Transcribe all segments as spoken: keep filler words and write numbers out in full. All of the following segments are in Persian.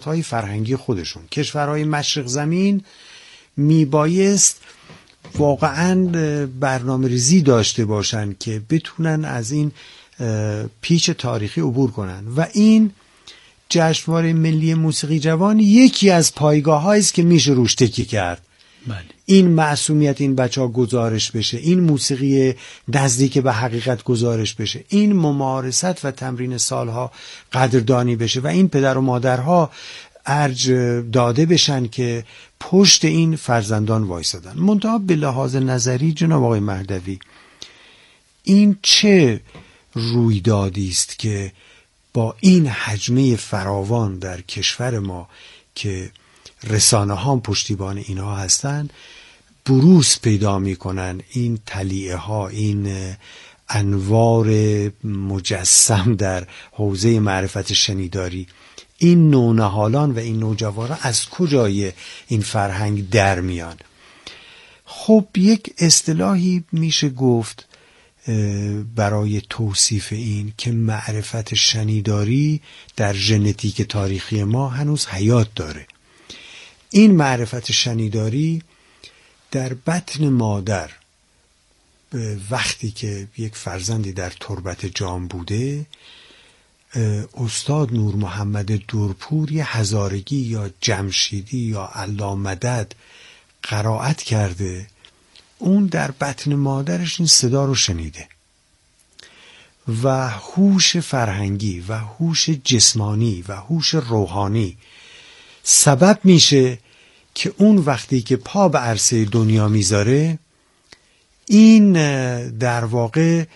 ارتباطهای فرهنگی خودشون. کشورهای مشرق زمین میبایست واقعا برنامه ریزی داشته باشن که بتونن از این پیچ تاریخی عبور کنن و این جشنواره ملی موسیقی جوان یکی از پایگاه‌هایی است که میشه روش تکیه کرد. بله. این معصومیت این بچه‌ها گزارش بشه، این موسیقی نزدیک به حقیقت گزارش بشه، این ممارست و تمرین سالها قدردانی بشه و این پدر و مادرها ارج داده بشن که پشت این فرزندان وایسادن. منتها به لحاظ نظری جناب آقای مهدوی، این چه رویدادی است که با این حجمه فراوان در کشور ما که رسانه ها پشتیبان اینها هستند بروز پیدا میکنن این طلیعه ها، این انوار مجسم در حوزه معرفت شنیداری، این نونهالان و این نوجوانان از کجای این فرهنگ در میان؟ خب یک اصطلاحی میشه گفت برای توصیف این که معرفت شنیداری در ژنتیک تاریخی ما هنوز حیات داره. این معرفت شنیداری در بطن مادر وقتی که یک فرزندی در تربت جام بوده، استاد نور محمد دورپور یه هزارگی یا جمشیدی یا علامدد قرائت کرده، اون در بطن مادرش این صدا رو شنیده و هوش فرهنگی و هوش جسمانی و هوش روحانی سبب میشه که اون وقتی که پا به عرصه دنیا میذاره این در واقع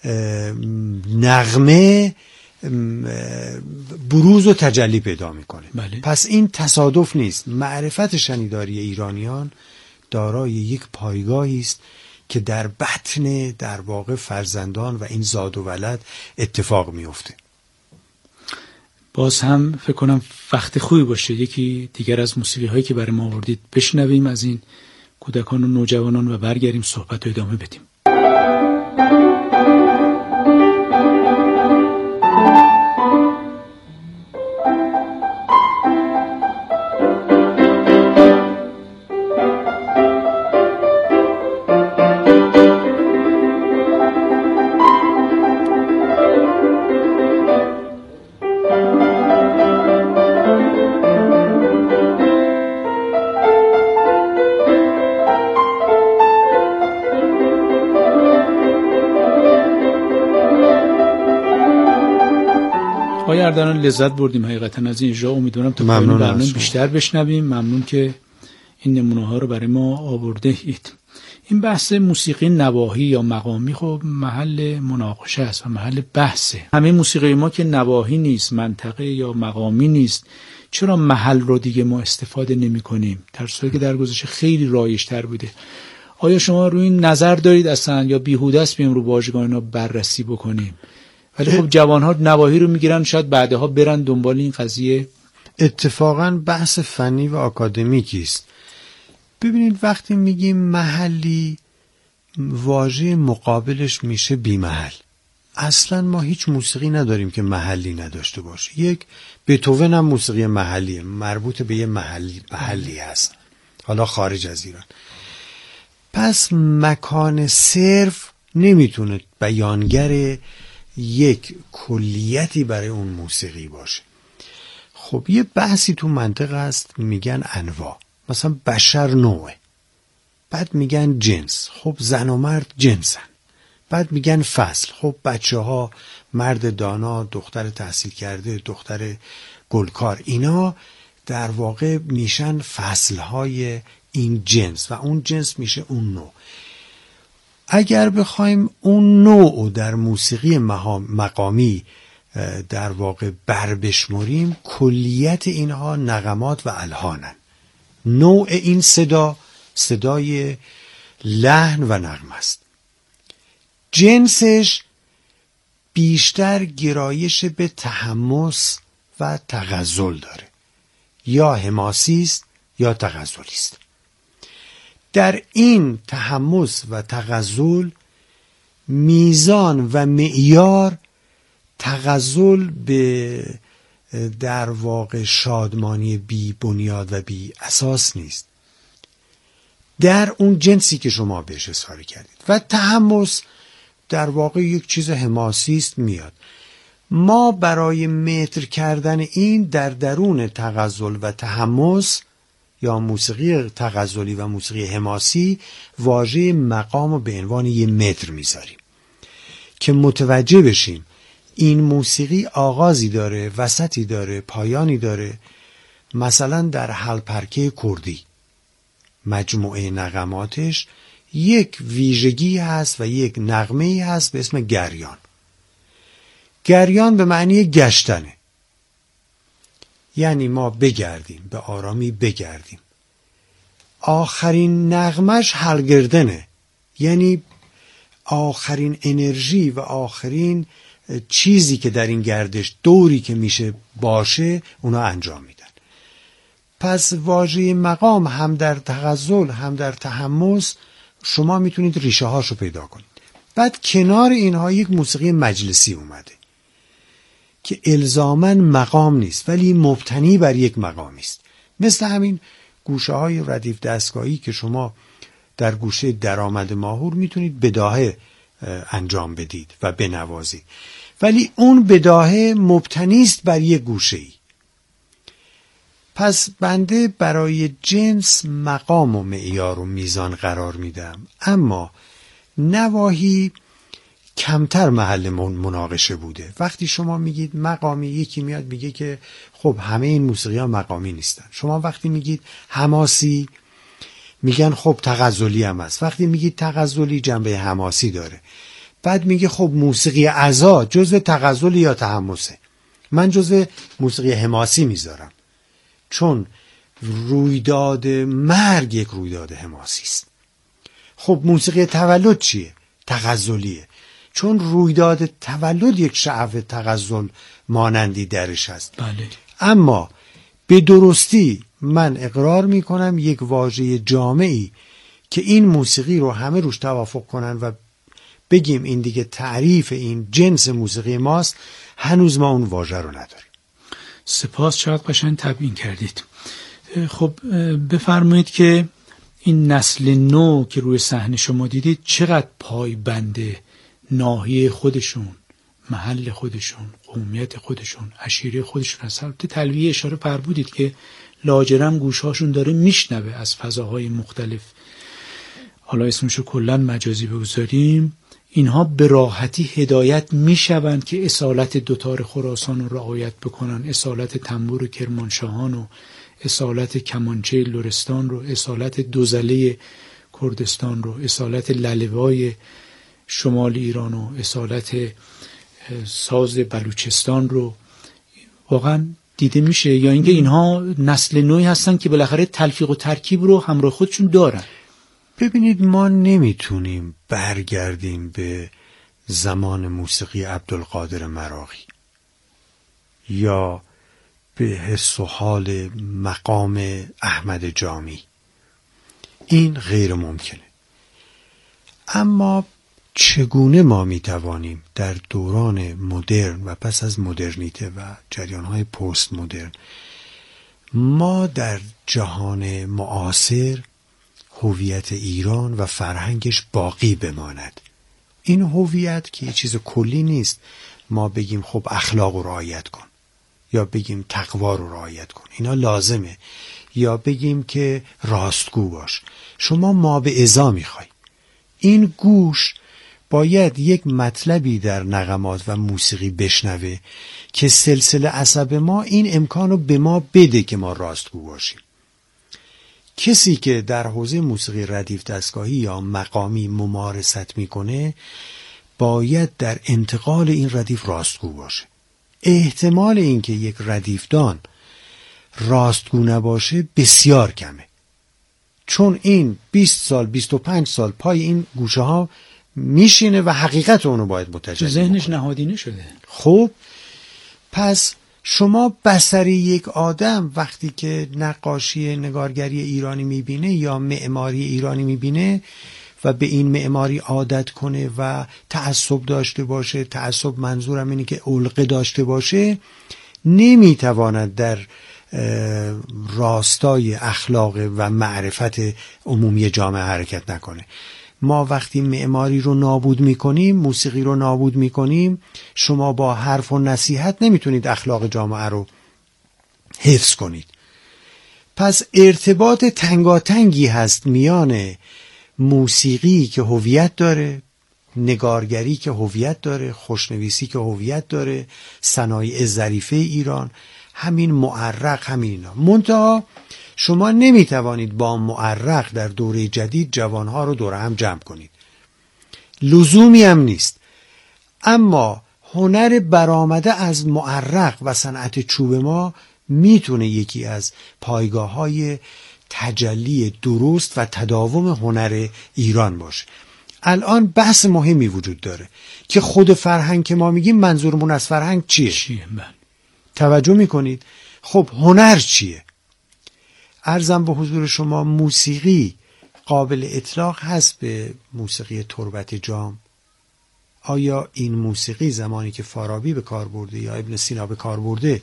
نغمه بروز و تجلی پیدا میکنه. بله. پس این تصادف نیست. معرفت شنیداری ایرانیان دارای یک پایگاهی است که در بطن در واقع فرزندان و این زاد و ولد اتفاق میفته. باز هم فکر کنم وقت خوبی باشه یکی دیگر از موسیقی هایی که برای ما آوردید بشنویم از این کودکان و نوجوانان و برگردیم صحبت رو ادامه بدیم. اردلان لذت بردیم حقیقتا از این اجرا. امیدوارم تا پایان برنامه بیشتر بشنویم. ممنون که این نمونه ها رو برای ما آورده اید. این بحث موسیقی نواحی یا مقامی خب محل مناقشه است و محل بحثه. همه موسیقی ما که نواحی نیست، منطقه یا مقامی نیست، چرا محل رو دیگه ما استفاده نمی کنیم؟ در صورتی که در گذشته خیلی رایج‌تر بوده. آیا شما روی این نظر دارید اصلا یا بیهوده است بیم رو واژگان اینا بررسی بکنیم؟ ولی خب جوان‌ها نواحی رو میگیرن، شاید بعدها برن دنبال این قضیه. اتفاقاً بحث فنی و آکادمیکی است. ببینید وقتی میگیم محلی واژه مقابلش میشه بی محل. اصلاً ما هیچ موسیقی نداریم که محلی نداشته باشه. یک بتوون هم موسیقی محلیه، مربوط به یه محلی محلی هست، حالا خارج از ایران. پس مکان صرف نمیتونه بیانگر یک کلیتی برای اون موسیقی باشه. خب یه بحثی تو منطق هست، میگن انواع، مثلا بشر نوعه، بعد میگن جنس، خب زن و مرد جنسن، بعد میگن فصل، خب بچه ها مرد دانا، دختر تحصیل کرده، دختر گلکار، اینا در واقع میشن فصلهای این جنس و اون جنس میشه اون نوع. اگر بخوایم اون نوع در موسیقی مقامی در واقع بر بشمریم، کلیت اینها نغمات و الحانن. نوع این صدا صدای لحن و نغمه است. جنسش بیشتر گرایش به تحمس و تغزل داره، یا حماسی است یا تغزلی است. در این تحمس و تغزل میزان و معیار تغزل به در واقع شادمانی بی بنیاد و بی اساس نیست، در اون جنسی که شما بهش اشاره کردید. و تحمس در واقع یک چیز حماسی است میاد. ما برای متر کردن این در درون تغزل و تحمس یا موسیقی تغزلی و موسیقی حماسی واژه مقام رو به عنوان یه متر میذاریم که متوجه بشیم این موسیقی آغازی داره، وسطی داره، پایانی داره. مثلا در هلپرکه کردی مجموعه نغماتش یک ویژگی هست و یک نغمه‌ای هست به اسم گریان. گریان به معنی گشتنه، یعنی ما بگردیم، به آرامی بگردیم. آخرین نغمش حلگردنه، یعنی آخرین انرژی و آخرین چیزی که در این گردش دوری که میشه باشه اونا انجام میدن. پس واژه مقام هم در تغزل هم در تحمس شما میتونید ریشه هاشو پیدا کنید. بعد کنار اینها یک موسیقی مجلسی اومده که الزاماً مقام نیست ولی مبتنی بر یک مقامی است. مثل همین گوشه های ردیف دستگاهی که شما در گوشه درآمد ماهور میتونید بداهه انجام بدید و بنوازید، ولی اون بداهه مبتنی است بر یک گوشه‌ای. پس بنده برای جنس مقام و معیار و میزان قرار میدم، اما نواحی کمتر محل مناقشه بوده. وقتی شما میگید مقامی، یکی میاد میگه که خب همه این موسیقی ها مقامی نیستن. شما وقتی میگید حماسی میگن خب تغزلی هم هست. وقتی میگید تغزلی جنبه حماسی داره. بعد میگه خب موسیقی عزا جزء تغزل یا تحمسه. من جزء موسیقی حماسی میذارم، چون رویداد مرگ یک رویداد حماسی است. خب موسیقی تولد چیه؟ تغزلیه، چون رویداد تولد یک شعف تغزل مانندی درش هست. بله. اما به درستی من اقرار میکنم یک واژه جامعی که این موسیقی رو همه روش توافق کنن و بگیم این دیگه تعریف این جنس موسیقی ماست، هنوز ما اون واژه رو نداریم. سپاس، چقدر قشنگ تبیین کردید. خب بفرمایید که این نسل نو که روی صحنه شما دیدید چقدر پایبند ناحیه خودشون، محل خودشون، قومیت خودشون، عشیره خودشون هست. البته تلویح اشاره فرمودید که لاجرم گوشهاشون داره میشنوه از فضاهای مختلف، حالا اسمشو کلن مجازی بگذاریم، اینها به راحتی هدایت میشوند که اصالت دوتار خراسان رو رعایت بکنن، اصالت تنبور کرمانشاهان و اصالت کمانچه لرستان رو، اصالت دوزله کردستان رو، اصالت لاله‌وای شمال ایران و اصالت ساز بلوچستان رو واقعا دیده میشه، یا اینکه اینها نسل نوعی هستن که بالاخره تلفیق و ترکیب رو همراه خودشون دارن؟ ببینید، ما نمیتونیم برگردیم به زمان موسیقی عبدالقادر مراغی یا به حس و حال مقام احمد جامی. این غیر ممکنه. اما چگونه ما میتوانیم در دوران مدرن و پس از مدرنیته و جریانهای پست مدرن ما در جهان معاصر هویت ایران و فرهنگش باقی بماند؟ این هویت که یه چیز کلی نیست ما بگیم خب اخلاق رو رعایت کن یا بگیم تقوا رو رعایت کن، اینا لازمه، یا بگیم که راستگو باش. شما ما به ازا میخوای. این گوش باید یک مطلبی در نغمات و موسیقی بشنوه که سلسله عصب ما این امکان رو به ما بده که ما راستگو باشیم. کسی که در حوزه موسیقی ردیف دستگاهی یا مقامی ممارست میکنه باید در انتقال این ردیف راستگو باشه. احتمال اینکه یک ردیفدان راستگو نباشه بسیار کمه، چون این بیست سال بیست و پنج سال پای این گوشه ها میشینه و حقیقت اونو باید متجلی ذهنش نهادینه شده. خب پس شما بصری یک آدم وقتی که نقاشی نگارگری ایرانی میبینه یا معماری ایرانی میبینه و به این معماری عادت کنه و تعصب داشته باشه، تعصب منظورم اینه که علقه داشته باشه، نمیتواند در راستای اخلاق و معرفت عمومی جامعه حرکت نکنه. ما وقتی معماری رو نابود میکنیم، موسیقی رو نابود میکنیم، شما با حرف و نصیحت نمیتونید اخلاق جامعه رو حفظ کنید. پس ارتباط تنگاتنگی هست میان موسیقی که هویت داره، نگارگری که هویت داره، خوشنویسی که هویت داره، صنایع ظریفه ایران، همین معرق، همین اینا. منتها شما نمیتوانید با معرق در دوره جدید جوانها رو دور هم جمع کنید، لزومی هم نیست. اما هنر برآمده از معرق و صنعت چوب ما میتونه یکی از پایگاه‌های تجلی درست و تداوم هنر ایران باشه. الان بحث مهمی وجود داره که خود فرهنگ که ما میگیم منظورمون از فرهنگ چیه؟ چیه؟ من. توجه میکنید؟ خب هنر چیه؟ عرضم به حضور شما موسیقی قابل اطلاق هست به موسیقی تربت جام؟ آیا این موسیقی زمانی که فارابی به کار برده یا ابن سینا به کار برده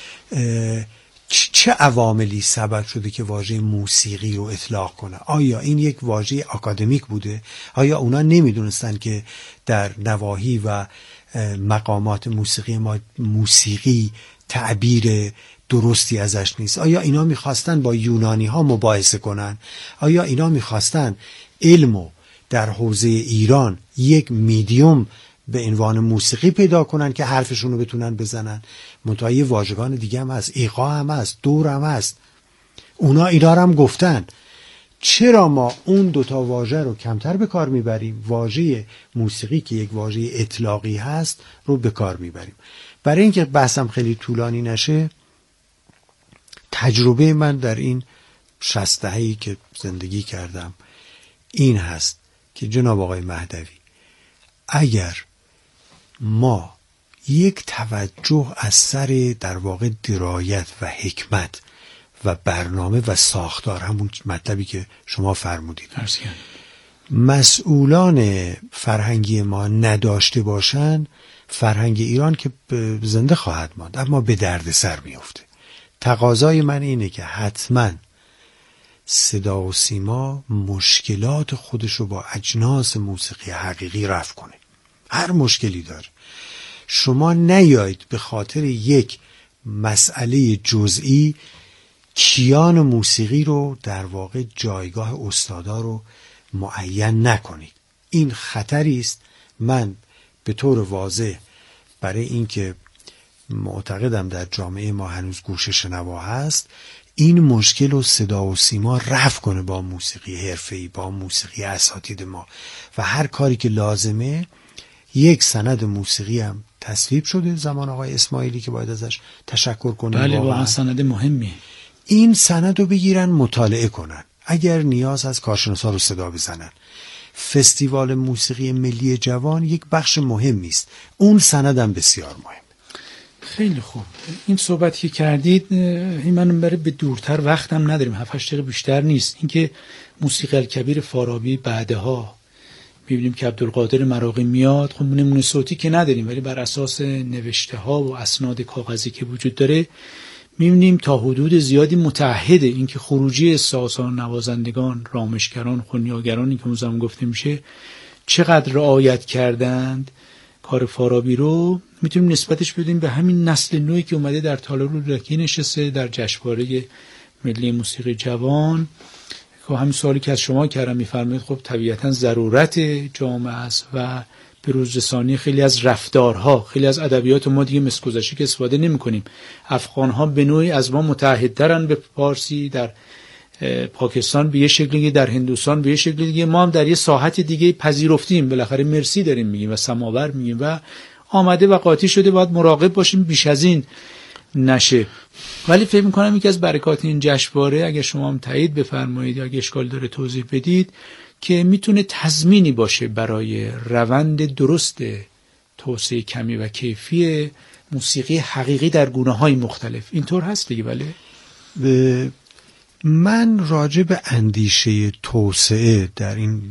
چه عواملی سبب شده که واژه موسیقی رو اطلاق کنه؟ آیا این یک واژه آکادمیک بوده؟ آیا اونا نمیدونستن که در نواحی و مقامات موسیقی ما موسیقی تعبیر درستی ازش نیست؟ آیا اینا میخواستن با یونانی ها مباحثه کنن؟ آیا اینا میخواستن علمو در حوزه ایران یک میدیوم به عنوان موسیقی پیدا کنن که حرفشون رو بتونن بزنن؟ منتها یه واژگان دیگه هم هست، ایقاع هم هست، دور هم هست. اونا اینا هم گفتن. چرا ما اون دوتا واژه رو کمتر به کار میبریم؟ واژه موسیقی که یک واژه اطلاقی هست رو به کار میبریم. برای اینکه بحثم خیلی طولانی نشه، تجربه من در این شصت دهه‌ای که زندگی کردم این هست که جناب آقای مهدوی، اگر ما یک توجه از سر در واقع درایت و حکمت و برنامه و ساختار، همون مطلبی که شما فرمودید، مسئولان فرهنگی ما نداشته باشن، فرهنگ ایران که زنده خواهد ماند اما به درد سر میفته. تقاضای من اینه که حتما صدا و سیما مشکلات خودش رو با اجناس موسیقی حقیقی رفع کنه. هر مشکلی داره، شما نیایید به خاطر یک مسئله جزئی کیان موسیقی رو در واقع جایگاه استادا رو معین نکنید. این خطری است. من به طور واضح برای اینکه معتقدم در جامعه ما هنوز گوش شنوا هست، این مشکل رو صدا و سیما رفع کنه با موسیقی حرفه‌ای، با موسیقی اساتید ما، و هر کاری که لازمه. یک سند موسیقی هم تصویب شده زمان آقای اسماعیلی که باید ازش تشکر کنیم. بله واقعا سند مهمی. این سند رو بگیرن مطالعه کنن، اگر نیاز از کارشناسا رو صدا بزنن. فستیوال موسیقی ملی جوان یک بخش مهمی است، اون سند هم بسیار مهم. خیلی خوب. این صحبتی که کردید این من برای به دورتر وقتم نداریم، هفت هشت دقیقه بیشتر نیست. اینکه موسیقی الکبیر فارابی بعدها می‌بینیم که عبدالقادر مراغی میاد، خب نمونه صوتی که نداریم ولی بر اساس نوشته ها و اسناد کاغذی که وجود داره می‌بینیم تا حدود زیادی متعهد اینکه خروجی سازان، نوازندگان، رامشگران، خنیاگرانی که اون زمان گفته میشه چقدر رعایت کردند کار فارابی رو. میتونیم نسبتش بدیم به همین نسل نوعی که اومده در تالار رودکی نشسته در جشنواره ملی موسیقی جوان. خب همین سوالی که از شما کردم میفرمایید خب طبیعتا ضرورت جامعه است و به روز رسانی خیلی از رفتارها، خیلی از ادبیات ما دیگه مثل گذشته که استفاده نمی‌کنیم. افغان‌ها به نوعی از ما متعهدترن به فارسی، در پاکستان به یه شکل دیگه، در هندوستان به یه شکل دیگه، ما هم در یه ساحت دیگه پذیرفتیم، بالاخره مرسی داریم میگیم و سماور میگیم و آمده و قاطی شده، باید مراقب باشیم بیش از این نشه. ولی فکر می‌کنم یکی از برکات این جشنواره، اگه شما هم تایید بفرمایید یا اگه اشکال داره توضیح بدید، که میتونه تضمینی باشه برای روند درست توسعه کمی و کیفی موسیقی حقیقی در گونه‌های مختلف. اینطور هست دیگه؟ بله. من راجع به اندیشه توسعه در این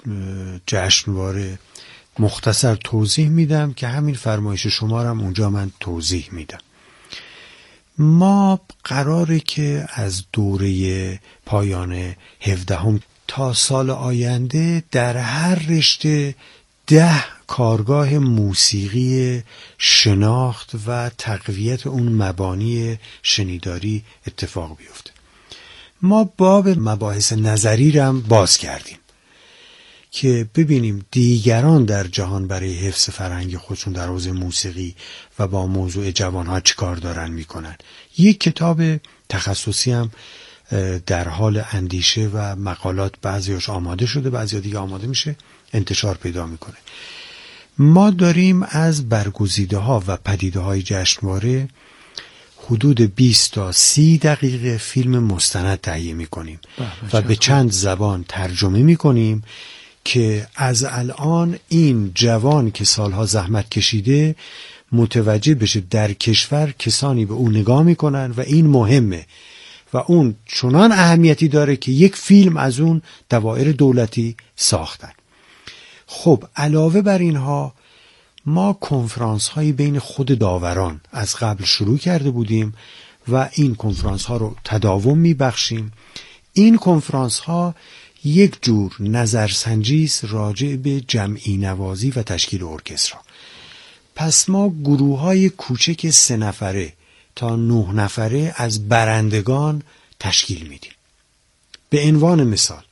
جشنواره مختصر توضیح میدم که همین فرمایش شما رو هم اونجا من توضیح میدم. ما قراره که از دوره پایان هفدهم تا سال آینده در هر رشته ده کارگاه موسیقی شناخت و تقویت اون مبانی شنیداری اتفاق بیفته. ما باب مباحث نظری رو هم باز کردیم که ببینیم دیگران در جهان برای حفظ فرهنگ خودشون در حوزه موسیقی و با موضوع جوانها چی کار دارن میکنن. یک کتاب تخصصی هم در حال اندیشه و مقالات بعضیاش آماده شده، بعضیا دیگه آماده میشه، انتشار پیدا میکنه. ما داریم از برگزیده ها و پدیده های جشنواره حدود بیست تا سی دقیقه فیلم مستند تهیه میکنیم و به چند زبان ترجمه میکنیم که از الان این جوان که سالها زحمت کشیده متوجه بشه در کشور کسانی به اون نگاه میکنن و این مهمه و اون چنان اهمیتی داره که یک فیلم از اون دوائر دولتی ساختن. خب علاوه بر اینها ما کنفرانس هایی بین خود داوران از قبل شروع کرده بودیم و این کنفرانس ها رو تداوم میبخشیم. این کنفرانس ها یک جور نظرسنجی است راجع به جمعی نوازی و تشکیل ارکسترها. پس ما گروه های کوچک سه نفره تا نه نفره از برندگان تشکیل میدیم. به عنوان مثال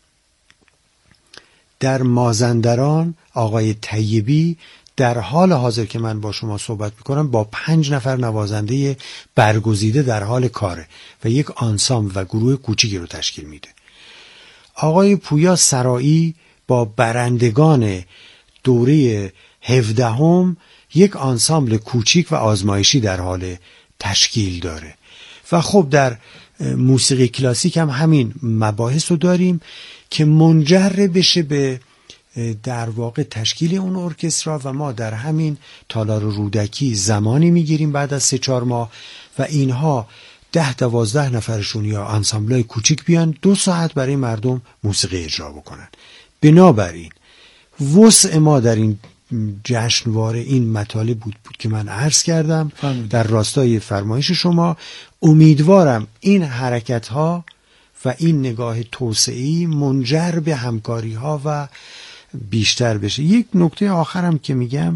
در مازندران آقای طیبی در حال حاضر که من با شما صحبت میکنم با پنج نفر نوازنده برگزیده در حال کاره و یک آنسامبل و گروه کوچیکی رو تشکیل میده. آقای پویا سرایی با برندگان دوره هفدهم یک آنسامبل کوچیک و آزمایشی در حال تشکیل داره. و خب در موسیقی کلاسیک هم همین مباحث رو داریم که منجر بشه به در واقع تشکیل اون ارکسترا و ما در همین تالار رودکی زمانی میگیریم بعد از سه چهار ماه و اینها ده دوازده نفرشون یا آنسامبلای کوچیک بیان دو ساعت برای مردم موسیقی اجرا بکنن. بنابراین وسع ما در این جشنواره این مطالب بود, بود که من عرض کردم فهمید. در راستای فرمایش شما امیدوارم این حرکت ها و این نگاه توسعه‌ای منجر به همکاری ها و بیشتر بشه. یک نکته آخرم که میگم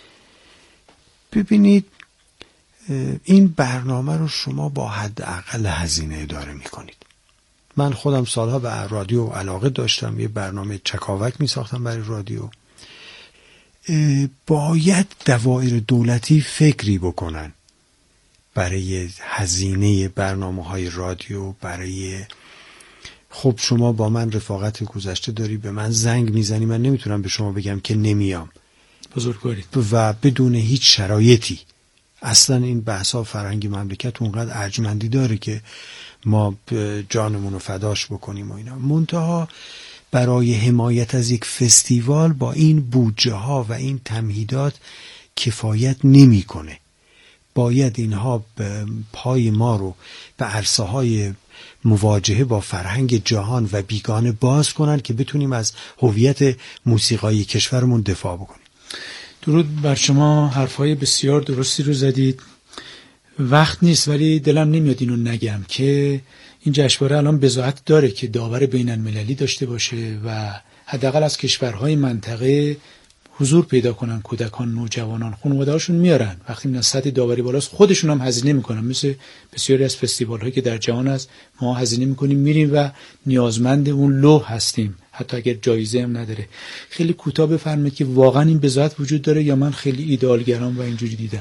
ببینید این برنامه رو شما با حداقل هزینه اداره میکنید. من خودم سالها به رادیو علاقه داشتم، یه برنامه چکاوک میساختم برای رادیو. باید دوائر دولتی فکری بکنن برای هزینه برنامه‌های رادیو. برای خب شما با من رفاقت گذشته داری، به من زنگ میزنی، من نمیتونم به شما بگم که نمیام بزرگوارید و بدون هیچ شرایطی. اصلا این بحثا فرهنگ مملکت اونقدر ارجمندی داره که ما جانمون رو فداش بکنیم و اینا. منتها برای حمایت از یک فستیوال با این بودجه ها و این تمهیدات کفایت نمیکنه. باید اینها پای ما رو به عرصه های مواجهه با فرهنگ جهان و بیگانه باز کنن که بتونیم از هویت موسیقایی کشورمون دفاع بکنیم. درود بر شما، حرفای بسیار درستی رو زدید. وقت نیست ولی دلم نمیاد اینو نگم که این جشنواره الان بضاعت داره که داور بین المللی داشته باشه و حداقل از کشورهای منطقه حضور پیدا کنن. کودکان، نوجوانان، خانواده‌هاشون میارن. وقتی میان سطح داوری بالاست خودشون هم هزینه میکنن، مثل بسیاری از فستیوال‌هایی که در جهان هست. ما هزینه میکنیم میریم و نیازمند اون لوح هستیم حتی اگر جایزه هم نداره. خیلی کوتاه بفرمایید که واقعا این بضاعت وجود داره یا من خیلی ایدئالگرام و اینجوری دیدم؟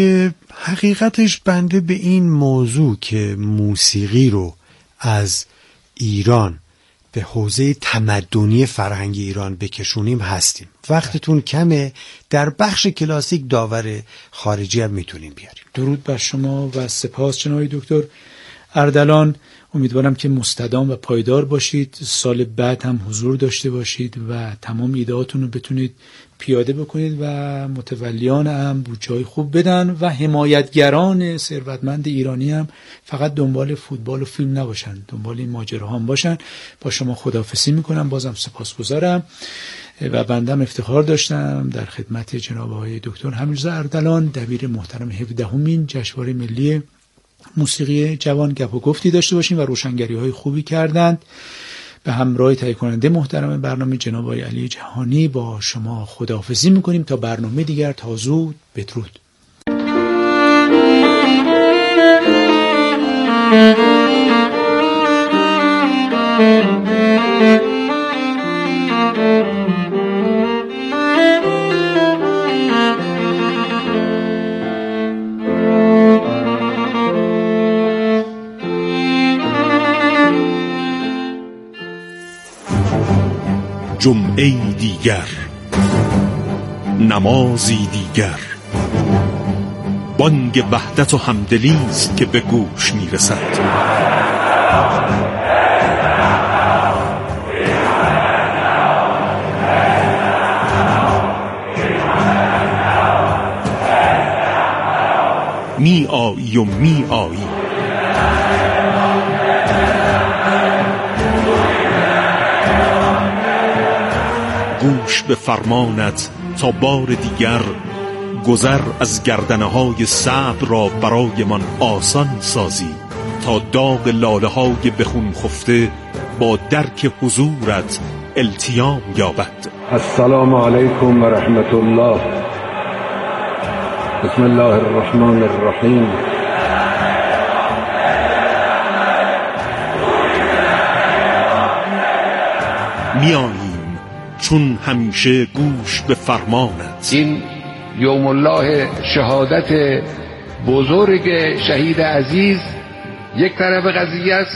حقیقتش بنده به این موضوع که موسیقی رو از ایران به حوزه تمدنی فرهنگ ایران بکشونیم هستیم. وقتتون کمه، در بخش کلاسیک داور خارجی هم میتونیم بیاریم. درود بر شما و سپاس جناب دکتر اردلان. امیدوارم که مستدام و پایدار باشید، سال بعد هم حضور داشته باشید و تمام ایده‌هاتون رو بتونید پیاده بکنید و متولیان هم بودجه‌های خوب بدن و حمایتگران ثروتمند ایرانی هم فقط دنبال فوتبال و فیلم نباشن، دنبال این ماجراها هم باشن. با شما خداحافظی میکنم، بازم سپاسگزارم و بندم افتخار داشتم در خدمت جناب آقای دکتر حمیدرضا اردلان، دبیر محترم هفدهمین جشنواره ملی موسیقی جوان گپ و گفتی داشته باشیم و روشنگری های خوبی کردند. به همراه تهیه کننده محترم برنامه جناب آقای علی جهانی با شما خداحافظی میکنیم تا برنامه دیگر. تا زود، بدرود. جمعه دیگر، نمازی دیگر، بانگ وحدت و همدلی است که به گوش میرسد. می آیی و می آیی، گوش به فرمانت تا بار دیگر گذر از گردنه های صبر را برای من آسان سازی، تا داغ لاله های بخون خفته با درک حضورت التیام یابد. السلام علیکم و رحمت الله. بسم الله الرحمن الرحیم. میاییم چون همیشه گوش به فرمانت. این یوم الله شهادت بزرگ شهید عزیز یک طرف قضیه است،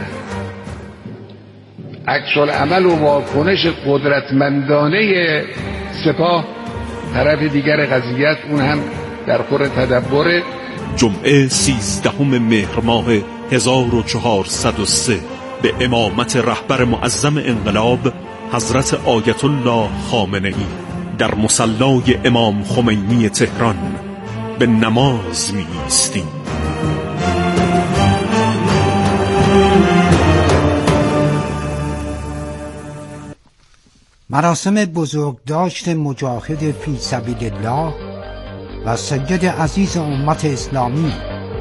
عکس العمل و واکنش قدرتمندانه سپاه طرف دیگر قضیه است، اون هم در خور تدبر. جمعه سیزدهم مهر ماه هزار و چهارصد و سه به امامت رهبر معظم انقلاب حضرت آیت الله خامنه‌ای در مصلای امام خمینی تهران به نماز می ایستیم. مراسم بزرگداشت مجاهد فی سبیل الله و سید عزیز امت اسلامی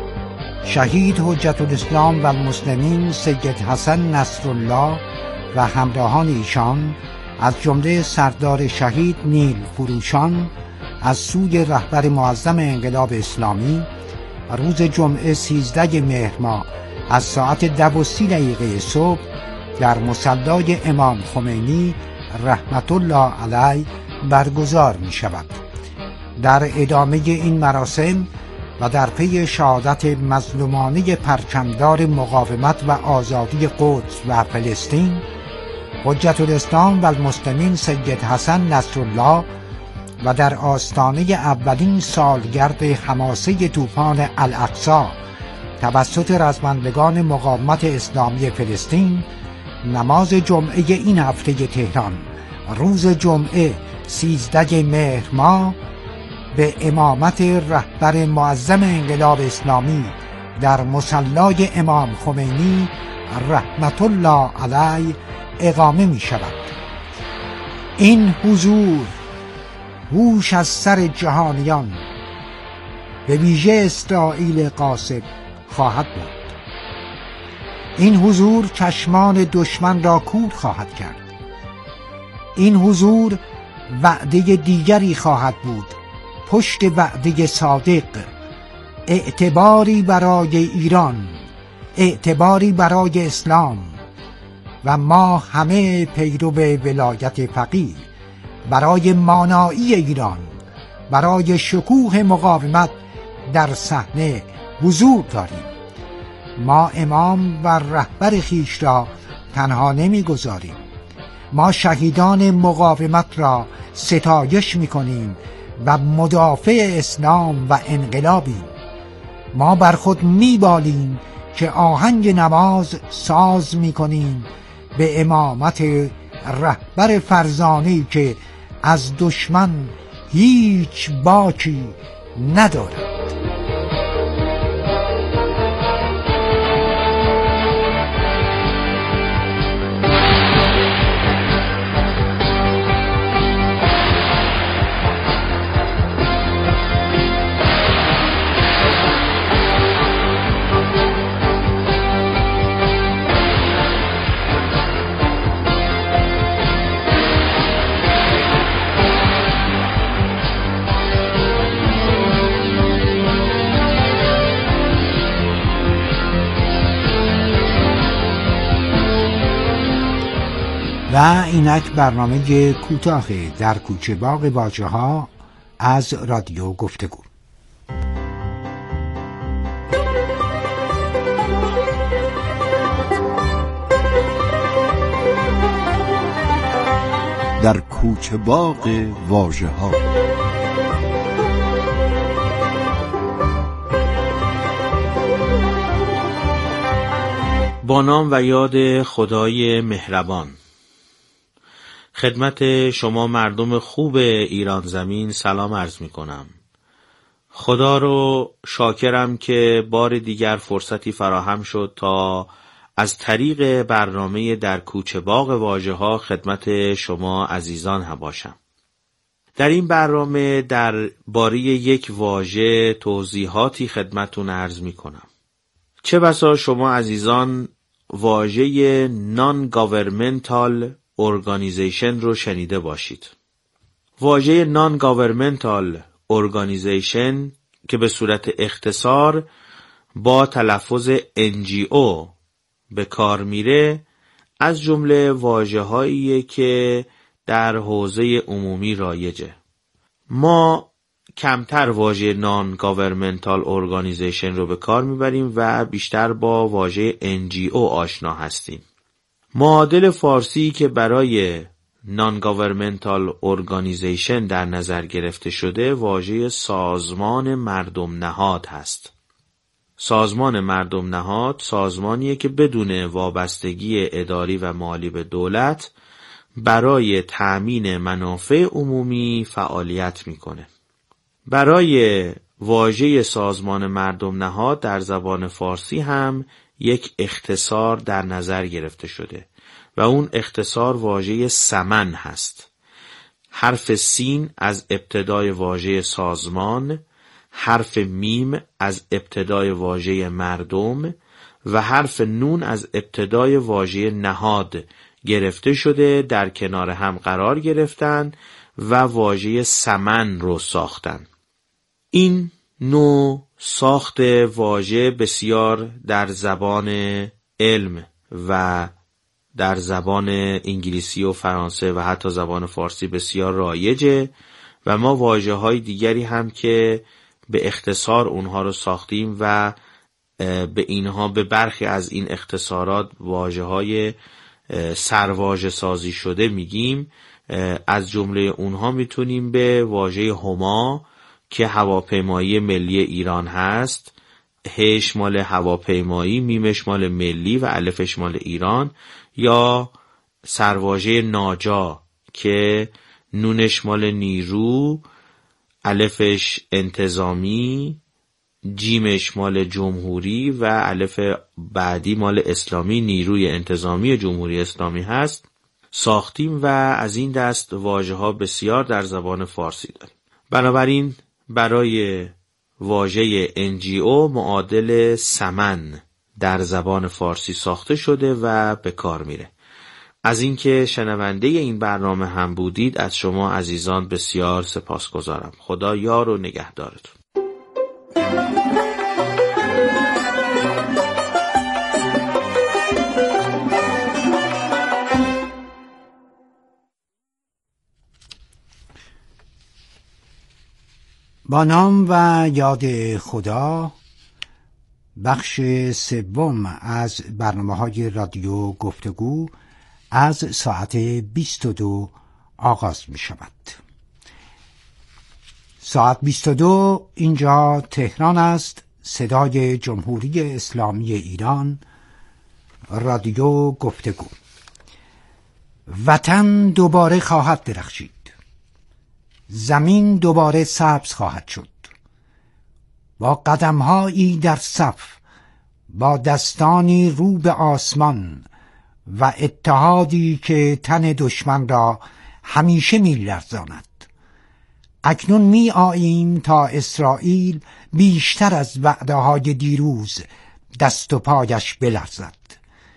شهید حجت الاسلام و المسلمین سید حسن نصرالله و همراهان ایشان از جمله سردار شهید نیل فروشان از سوی رهبر معظم انقلاب اسلامی روز جمعه سیزده مهر ماه از ساعت دو و سی دقیقه صبح در مصلای امام خمینی رحمت الله علیه برگزار می شود. در ادامه این مراسم و در پی شهادت مظلومانه پرچمدار مقاومت و آزادی قدس و فلسطین حجت الاسلام و المسلمین سید حسن نصرالله و در آستانه اولین سالگرد حماسه طوفان الاقصی توسط رزمندگان مقاومت اسلامی فلسطین نماز جمعه این هفته تهران روز جمعه سیزده مهر ماه به امامت رهبر معظم انقلاب اسلامی در مصلای امام خمینی رحمت الله علیه اقامه می شود. این حضور هوش از سر جهانیان به ویژه اسرائیل غاصب خواهد بود. این حضور چشمان دشمن را کور خواهد کرد. این حضور وعده دیگری خواهد بود پشت وعده صادق، اعتباری برای ایران، اعتباری برای اسلام و ما همه پیرو ولایت فقیه برای مانایی ایران، برای شکوه مقاومت در صحنه حضور داریم. ما امام و رهبر خویش را تنها نمیگذاریم. ما شهیدان مقاومت را ستایش میکنیم و مدافع اسلام و انقلابیم. ما بر خود میبالیم که آهنگ نماز ساز میکنیم به امامت رهبر فرزانه‌ای که از دشمن هیچ باکی ندارد. و اینک برنامه کوتاه در کوچه باغ واژه‌ها از رادیو گفتگو. در کوچه باغ واژه‌ها. با نام و یاد خدای مهربان. خدمت شما مردم خوب ایران زمین سلام عرض می کنم. خدا رو شاکرم که بار دیگر فرصتی فراهم شد تا از طریق برنامه در کوچه باغ واژه‌ها خدمت شما عزیزان هم باشم. در این برنامه در باره یک واژه توضیحاتی خدمتون عرض می کنم. چه بسا شما عزیزان واژه Non-Governmental Organization رو شنیده باشید. واژه Non-Governmental Organization که به صورت اختصار با تلفظ ان جی او به کار میره، از جمله واژه‌هاییه که در حوزه عمومی رایجه. ما کمتر واژه Non-Governmental Organization رو به کار میبریم و بیشتر با واژه ان جی او آشنا هستیم. معادل فارسی که برای Non-Governmental Organization در نظر گرفته شده واژه سازمان مردم نهاد هست. سازمان مردم نهاد سازمانیه که بدون وابستگی اداری و مالی به دولت برای تأمین منافع عمومی فعالیت میکنه. برای واژه سازمان مردم نهاد در زبان فارسی هم یک اختصار در نظر گرفته شده و اون اختصار واژه سمن هست. حرف سین از ابتدای واژه سازمان، حرف میم از ابتدای واژه مردم و حرف نون از ابتدای واژه نهاد گرفته شده، در کنار هم قرار گرفتن و واژه سمن رو ساختن. این نوع ساخت واژه بسیار در زبان علم و در زبان انگلیسی و فرانسه و حتی زبان فارسی بسیار رایجه و ما واژه‌های دیگری هم که به اختصار اونها رو ساختیم و به اینها به برخی از این اختصارات واژه‌های سرواژه سازی شده میگیم. از جمله اونها میتونیم به واژه هما که هواپیمایی ملی ایران هست، هش مال هواپیمایی، میمش مال ملی و الفش مال ایران، یا سرواژه ناجا که نونش مال نیرو، الفش انتظامی، جیمش مال جمهوری و الف بعدی مال اسلامی، نیروی انتظامی جمهوری اسلامی هست، ساختیم و از این دست واژه‌ها بسیار در زبان فارسی داریم. بنابراین برای واژه ان جی او معادل سمن در زبان فارسی ساخته شده و به کار میره. از اینکه شنونده این برنامه هم بودید از شما عزیزان بسیار سپاسگزارم. خدا یار و نگهدارتون. با نام و یاد خدا، بخش سوم از برنامه‌های رادیو گفتگو از ساعت بیست و دو آغاز می شود. ساعت بیست و دو اینجا تهران است. صدای جمهوری اسلامی ایران، رادیو گفتگو. وطن دوباره خواهد درخشید، زمین دوباره سبز خواهد شد. با قدم‌هایی در صف، با دستانی رو به آسمان و اتحادی که تن دشمن را همیشه می‌لرزاند، اکنون می آییم تا اسرائیل بیشتر از وعده‌های دیروز دست و پایش بلرزد.